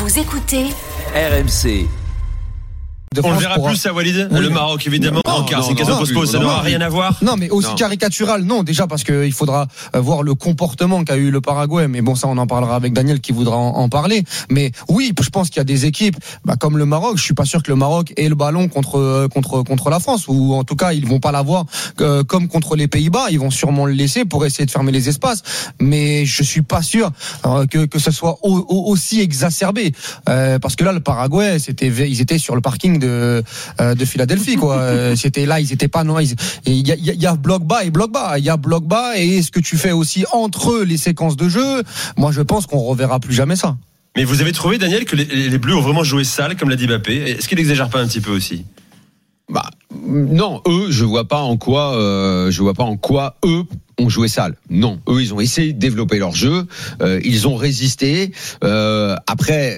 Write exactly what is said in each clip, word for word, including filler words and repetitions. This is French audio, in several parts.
Vous écoutez R M C. On le verra pourra... plus à Walid, oui. Le Maroc évidemment. Non, en quart, non, c'est question qu'on se pose, ça n'aura rien à voir. Non, mais aussi non. caricatural, non, déjà parce qu'il faudra voir le comportement qu'a eu le Paraguay. Mais bon, ça, on en parlera avec Daniel qui voudra en, en parler. Mais oui, je pense qu'il y a des équipes, bah, comme le Maroc. Je suis pas sûr que le Maroc ait le ballon contre contre contre la France, ou en tout cas, ils vont pas l'avoir euh, comme contre les Pays-Bas. Ils vont sûrement le laisser pour essayer de fermer les espaces. Mais je suis pas sûr euh, que que ce soit au, au, aussi exacerbé, euh, parce que là, le Paraguay, c'était ils étaient sur le parking de de Philadelphie, quoi. C'était là, ils étaient pas non. Il y a, y a bloc bas et bloc bas. Il y a bloc bas et ce que tu fais aussi entre les séquences de jeu. Moi, je pense qu'on reverra plus jamais ça. Mais vous avez trouvé, Daniel, que les, les Bleus ont vraiment joué sale, comme l'a dit Mbappé. Est-ce qu'il n'exagère pas un petit peu aussi? Bah non, eux, je vois pas en quoi, euh, je vois pas en quoi eux ont joué sale. Non, eux ils ont essayé de développer leur jeu, euh, ils ont résisté. Euh, après,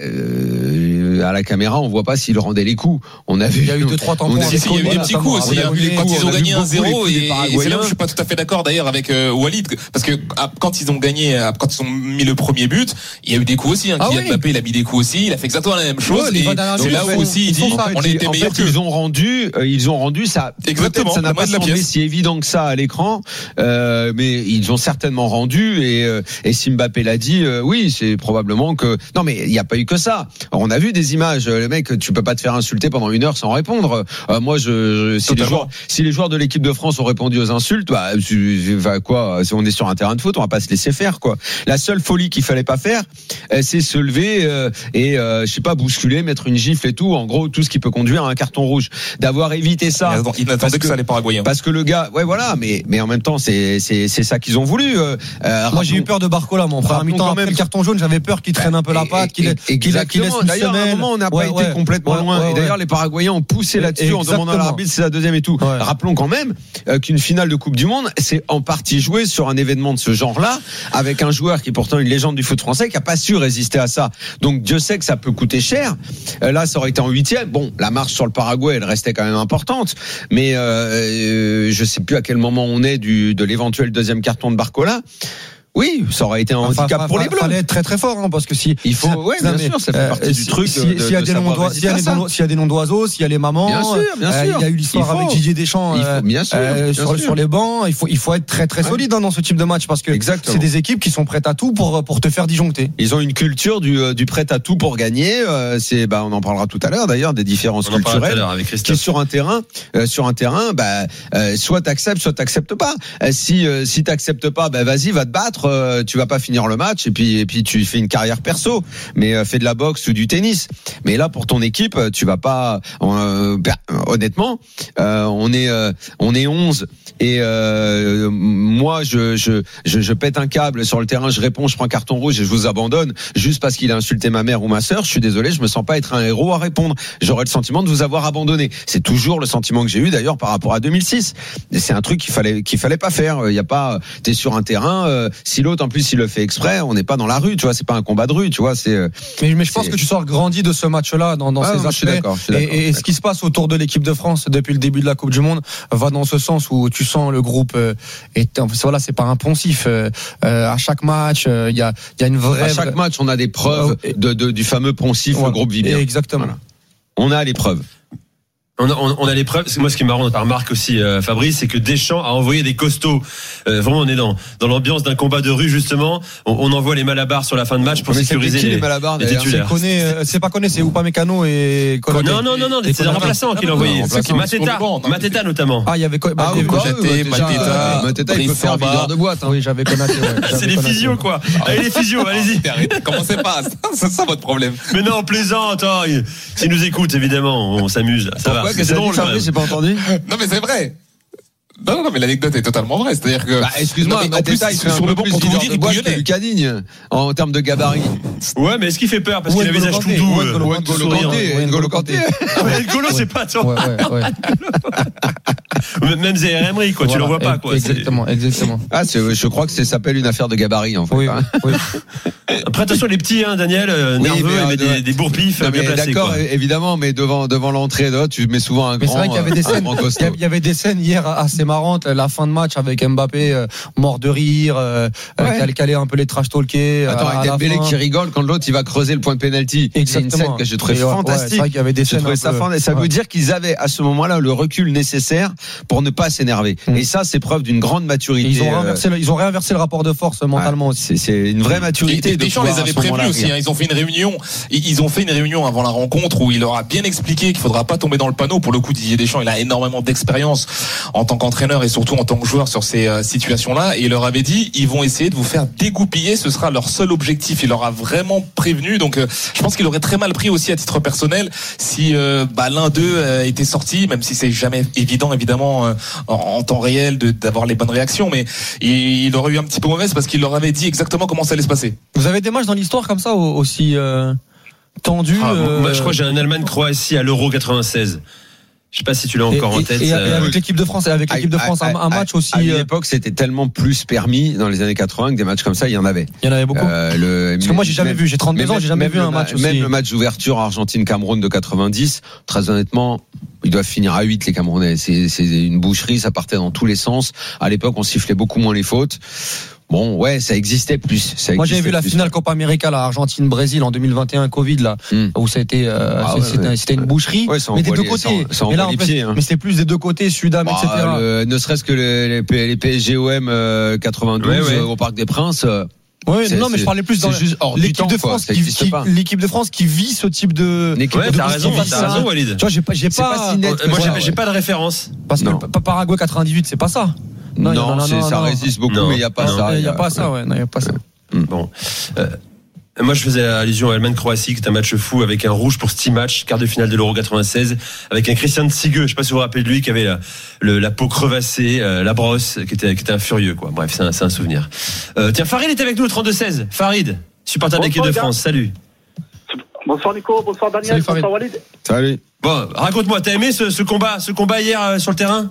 euh, à la caméra, on voit pas s'ils rendaient les coups. On a vu. Il y a eu deux trois tampons. Il y a eu des petits coups aussi. Quand ils ont gagné un zéro, et, et c'est là où je suis pas tout à fait d'accord d'ailleurs avec euh, Walid, parce que quand ils ont gagné, quand ils ont mis le premier but, il y a eu des coups aussi. Hein, ah Kylian oui. Mbappé, il a mis des coups aussi. Il a fait exactement la même chose. Ouais, et c'est là où aussi il dit, on était meilleurs que. Ils ont rendu, ils ont rendu ça. Exactement. Ça n'a pas semblé si évident que ça à l'écran. Euh, mais ils ont certainement rendu et, euh, et si Mbappé l'a dit, euh, oui, c'est probablement que non, mais il n'y a pas eu que ça. Alors, on a vu des images. Le mec, tu peux pas te faire insulter pendant une heure sans répondre. Euh, moi, je, je si les joueurs, si les joueurs de l'équipe de France ont répondu aux insultes, bah, bah quoi, si on est sur un terrain de foot, on va pas se laisser faire, quoi. La seule folie qu'il fallait pas faire, euh, c'est se lever euh, et euh, je sais pas, bousculer, mettre une gifle et tout. En gros, tout ce qui peut conduire à un carton rouge. D'avoir évité ça. Il n'attendait que ça les Paraguayens. Parce que le gars, ouais, voilà, mais mais en même temps, c'est c'est c'est ça qu'ils ont voulu. Euh, Moi, j'ai eu peur de Barcola, mon frère. Mi-temps après le carton jaune, j'avais peur qu'il traîne un peu la patte, qu'il qu'il qu'il laisse une d'ailleurs, semaine. À un moment, on n'a pas ouais, été ouais, complètement ouais, loin. ouais, et d'ailleurs, les Paraguayens ont poussé là-dessus en demandant à l'arbitre c'est la deuxième et tout. Ouais. Rappelons quand même euh, qu'une finale de Coupe du Monde, c'est en partie joué sur un événement de ce genre-là, avec un joueur qui est pourtant une légende du foot français, qui a pas su résister à ça. Donc Dieu sait que ça peut coûter cher. Euh, là, ça aurait été en huitième. Bon, la marche sur le Paraguay, elle restait quand même importante, mais euh, euh, je sais plus à quel moment on est du de l'éventuel deuxième carton de Barcola. Oui, ça aurait été un enfin, handicap fa, pour fa, les Bleus. Il fallait être très très fort, hein, parce que si il faut, ouais, bien sûr, ça fait partie euh, du si, truc. S'il si, y a des noms d'oiseaux, s'il y a des noms d'oiseaux, s'il y a les mamans, bien sûr, bien sûr. Euh, il y a eu l'histoire avec Didier Deschamps, il faut, bien sûr, euh, bien sur, sûr. sur les bancs. Il faut il faut être très très ouais. solide hein, dans ce type de match, parce que Exactement. C'est des équipes qui sont prêtes à tout pour pour te faire disjoncter. Ils ont une culture du du prêt à tout pour gagner. Euh, c'est bah on en parlera tout à l'heure d'ailleurs des différences on culturelles qui sur un terrain euh, sur un terrain bah euh, soit t'acceptes soit t'acceptes pas. Euh, si euh, si t'acceptes pas, bah vas-y, va te battre. Euh, tu vas pas finir le match et puis et puis tu fais une carrière perso, mais euh, fais de la boxe ou du tennis. Mais là pour ton équipe, tu vas pas euh, bah, honnêtement, euh, on est euh, on est onze et euh, moi je, je je je pète un câble sur le terrain, je réponds, je prends un carton rouge et je vous abandonne juste parce qu'il a insulté ma mère ou ma sœur. Je suis désolé, je me sens pas être un héros à répondre. J'aurais le sentiment de vous avoir abandonné. C'est toujours le sentiment que j'ai eu d'ailleurs par rapport à deux mille six. Et c'est un truc qu'il fallait qu'il fallait pas faire. Il y a pas, t'es sur un terrain, euh, si l'autre en plus il le fait exprès, on n'est pas dans la rue, tu vois, c'est pas un combat de rue, tu vois, c'est. Mais, mais je pense que tu sors grandi de ce match-là dans, dans ah, ces aspects. Je suis d'accord, je suis d'accord, et, et ce qui se passe autour de l'équipe de France depuis le début de la Coupe du Monde va dans ce sens où tu sens le groupe euh, est, voilà, c'est pas un poncif. Euh, euh, à chaque match, il euh, y a, il y a une vraie. À chaque match, on a des preuves de, de du fameux poncif, ouais, le groupe vit bien. Exactement. Voilà. On a les preuves. On a, on a les preuves. Moi, ce qui est marrant, par remarque aussi, euh, Fabrice, c'est que Deschamps a envoyé des costauds. Euh, vraiment, on est dans, dans l'ambiance d'un combat de rue, justement. On, on envoie les malabars sur la fin de match pour mais sécuriser c'est les, les, malabars, les titulaires. C'est, Koné, euh, c'est pas Koné, c'est Upamecano et Konaté. Non, non, non, non, c'est le remplaçant qui l'a envoyé. Mateta, Mateta notamment. Ah, il y avait quoi? Ah, Konaté, Mateta, Mateta, il peut faire videur de boîte. Oui, j'avais Konaté. C'est les physios, quoi. Allez, les physios, allez-y. Commencez pas. C'est ça votre problème. Mais non, plaisant, attends. S'ils nous écoutent, évidemment, on s'amuse. Ça va. C'est drôle. J'ai pas entendu. Non mais c'est vrai. Non, non, mais l'anecdote est totalement vraie. C'est-à-dire que. Bah, excuse-moi, non, mais en plus, Mateta, il fait sur le banc pour tout vous dire, il bouillonnait. Lucas Digne, en termes de gabarit. Ouais, mais est-ce qu'il fait peur parce qu'il a le visage tout doux? N'Golo Kanté. N'Golo Kanté. N'Golo, c'est pas toi. même Zaire Emery, quoi. Voilà, tu le vois pas, quoi. Exactement, c'est... exactement. Ah, c'est, je crois que ça s'appelle une affaire de gabarit, en fait. Oui, hein. oui. Après, attention, les petits, hein, Daniel, euh, oui, nerveux, mais, mais des, des bourre-pifs bien placés. D'accord, quoi. évidemment, mais devant, devant l'entrée, là, tu mets souvent un mais grand. C'est vrai qu'il y avait des scènes, il y avait des scènes hier assez marrantes, la fin de match avec Mbappé, euh, mort de rire, euh, ouais. qui allait un peu les trash talker. Attends, avec Dembélé qui rigole quand l'autre il va creuser le point de pénalty. C'est une scène que j'ai trouvé fantastique. Ouais, c'est vrai qu'il y avait des scènes. Ça, peu... ça veut ouais. dire qu'ils avaient à ce moment-là le recul nécessaire pour ne pas s'énerver. Mmh. Et ça, c'est preuve d'une grande maturité. Et ils ont réinversé, le, ils ont réinversé le rapport de force mentalement ouais, aussi. C'est, c'est une vraie maturité. Et Deschamps les avait prévenus aussi. Hein. Ils ont fait une réunion. Ils ont fait une réunion avant la rencontre où il leur a bien expliqué qu'il faudra pas tomber dans le panneau. Pour le coup, Didier Deschamps, il a énormément d'expérience en tant qu'entraîneur et surtout en tant que joueur sur ces euh, situations-là. Et il leur avait dit, ils vont essayer de vous faire dégoupiller. Ce sera leur seul objectif. Il leur a vraiment prévenu. Donc, euh, je pense qu'il aurait très mal pris aussi à titre personnel si euh, bah, l'un d'eux euh, était sorti, même si c'est jamais évident, évidemment, euh, en, en temps réel de, d'avoir les bonnes réactions. Mais il, il aurait eu un petit peu mauvaise parce qu'il leur avait dit exactement comment ça allait se passer. Vous avez des matchs dans l'histoire comme ça aussi euh, tendus ah, euh... Moi, je crois que j'ai un Allemagne-Croatie à l'Euro quatre-vingt-seize. Je sais pas si tu l'as encore et, en tête. Et, et avec l'équipe de France, et avec l'équipe de France, à, un, un match à, aussi. À l'époque, c'était tellement plus permis dans les années quatre-vingts que des matchs comme ça, il y en avait. Il y en avait beaucoup. Euh, le, Parce que moi, j'ai jamais même, vu. J'ai trente-deux ans, j'ai jamais vu un match aussi. Même le match d'ouverture Argentine-Cameroun de quatre-vingt-dix, très honnêtement, ils doivent finir à huit les Camerounais. C'est, c'est une boucherie, ça partait dans tous les sens. À l'époque, on sifflait beaucoup moins les fautes. Bon, ouais, ça existait plus. Ça existait Moi, j'ai vu plus. la finale Copa América, là, Argentine-Brésil en deux mille vingt et un, Covid, là, mm. où ça a été, euh, ah, c'était, ouais, ouais. c'était une boucherie. Ouais, mais des deux côtés. Ça, ça et là, en les fait, pieds, hein. Mais c'était plus des deux côtés, Sudam, bah, et cetera. Le, ne serait-ce que les, les, les P S G O M euh, quatre-vingt-douze ouais, ouais. Euh, au Parc des Princes. Euh, Oui, non, mais je parlais plus dans l'équipe temps, de France, qui, qui, l'équipe de France qui vit ce type de. Ouais, de t'as raison, t'as raison, Walid. Tu vois, j'ai pas, j'ai pas, pas si net, moi, j'ai, ouais. j'ai pas de référence. Parce non. que Paraguay quatre-vingt-dix-huit, c'est pas ça. Non, non, non, c'est, non ça non. résiste beaucoup, non. mais il y a pas non. ça. Il y a pas ça, ouais, non, il y a pas ça. Bon. Euh, moi, je faisais allusion à Allemagne-Croatie, qui est un match fou avec un rouge pour ce petit match, quart de finale de l'Euro quatre-vingt-seize, avec un Christian Tsigueux, je sais pas si vous vous rappelez de lui, qui avait la, le, la peau crevassée, euh, la brosse, qui était, qui était un furieux, quoi. Bref, c'est un, c'est un souvenir. Euh, tiens, Farid est avec nous, le trente-deux seize. Farid, supporter de l'équipe de France. Salut. Bonsoir Nico, bonsoir Daniel, Salut, bonsoir Walid. Salut. Bon, raconte-moi, t'as aimé ce, ce combat, ce combat hier euh, sur le terrain?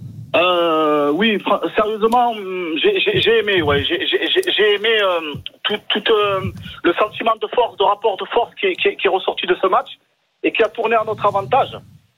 Euh, oui, sérieusement, j'ai, j'ai, j'ai aimé, ouais, j'ai, j'ai, j'ai aimé euh, tout, tout euh, le sentiment de force, de rapport de force qui est, qui, est, qui est ressorti de ce match et qui a tourné à notre avantage.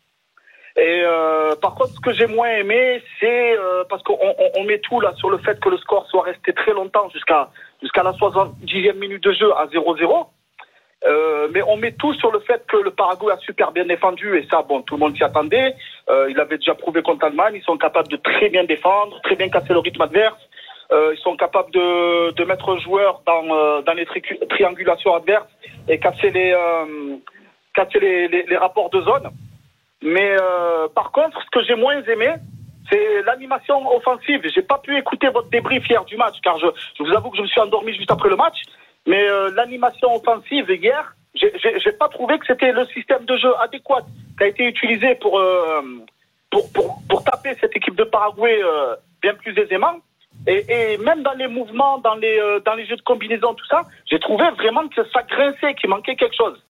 Et euh, par contre, ce que j'ai moins aimé, c'est euh, parce qu'on on, on met tout là sur le fait que le score soit resté très longtemps jusqu'à jusqu'à la soixante-dixième minute de jeu à zéro zéro. Euh, mais on met tout sur le fait que le Paraguay a super bien défendu et ça, bon, tout le monde s'y attendait. Euh, il avait déjà prouvé contre l'Allemagne. Ils sont capables de très bien défendre, très bien casser le rythme adverse. Euh, ils sont capables de, de mettre un joueur dans, euh, dans les tri- triangulations adverses et casser les, euh, casser les, les, les rapports de zone. Mais euh, par contre, ce que j'ai moins aimé, c'est l'animation offensive. J'ai pas pu écouter votre débrief hier du match car je, je vous avoue que je me suis endormi juste après le match. Mais euh, l'animation offensive hier, j'ai, j'ai, j'ai pas trouvé que c'était le système de jeu adéquat qui a été utilisé pour euh, pour, pour pour taper cette équipe de Paraguay euh, bien plus aisément. Et, et même dans les mouvements, dans les euh, dans les jeux de combinaison, tout ça, j'ai trouvé vraiment que ça grinçait, qu'il manquait quelque chose.